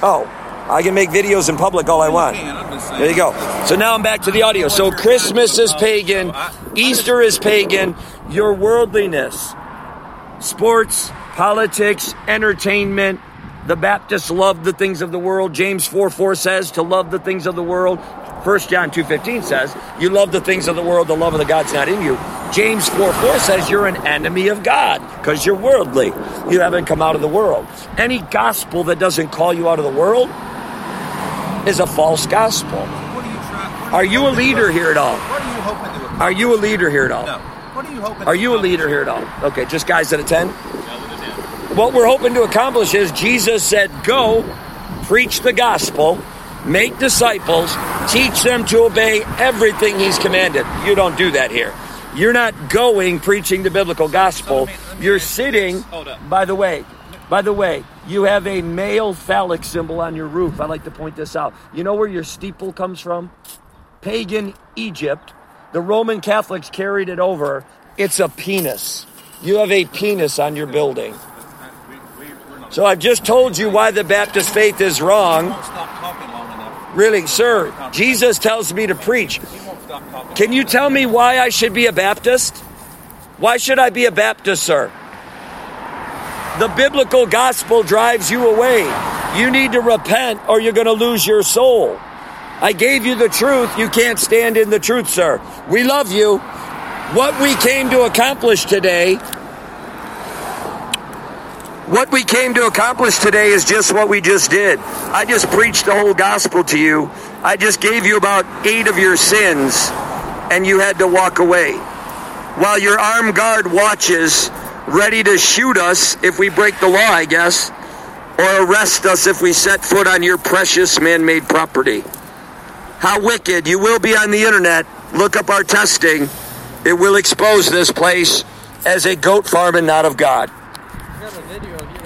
Oh, I can make videos in public all I want. There you go. So now I'm back to the audio. So Christmas is pagan. Easter is pagan. Your worldliness, sports, politics, entertainment. The Baptists love the things of the world. James 4:4 says to love the things of the world. 1 John 2:15 says you love the things of the world. The love of the God's not in you. James 4:4 says you're an enemy of God because you're worldly. You haven't come out of the world. Any gospel that doesn't call you out of the world is a false gospel. Are you a leader here at all? What are you hoping to accomplish? Are you a leader here at all? No. What are you hoping? Are you a leader here at all? Okay, just guys at a 10. What we're hoping to accomplish is Jesus said, go, preach the gospel, make disciples, teach them to obey everything he's commanded. You don't do that here. You're not going preaching the biblical gospel. You're sitting, by the way, you have a male phallic symbol on your roof. I like to point this out. You know where your steeple comes from? Pagan Egypt. The Roman Catholics carried it over. It's a penis. You have a penis on your building. So I've just told you why the Baptist faith is wrong. Really, sir, Jesus tells me to preach. Can you tell me why I should be a Baptist? Why should I be a Baptist, sir? The biblical gospel drives you away. You need to repent or you're going to lose your soul. I gave you the truth. You can't stand in the truth, sir. We love you. What we came to accomplish today is just what we just did. I just preached the whole gospel to you. I just gave you about 8 of your sins, and you had to walk away. While your armed guard watches, ready to shoot us if we break the law, I guess, or arrest us if we set foot on your precious man-made property. How wicked. You will be on the internet. Look up our testing. It will expose this place as a goat farm and not of God. I got a video of you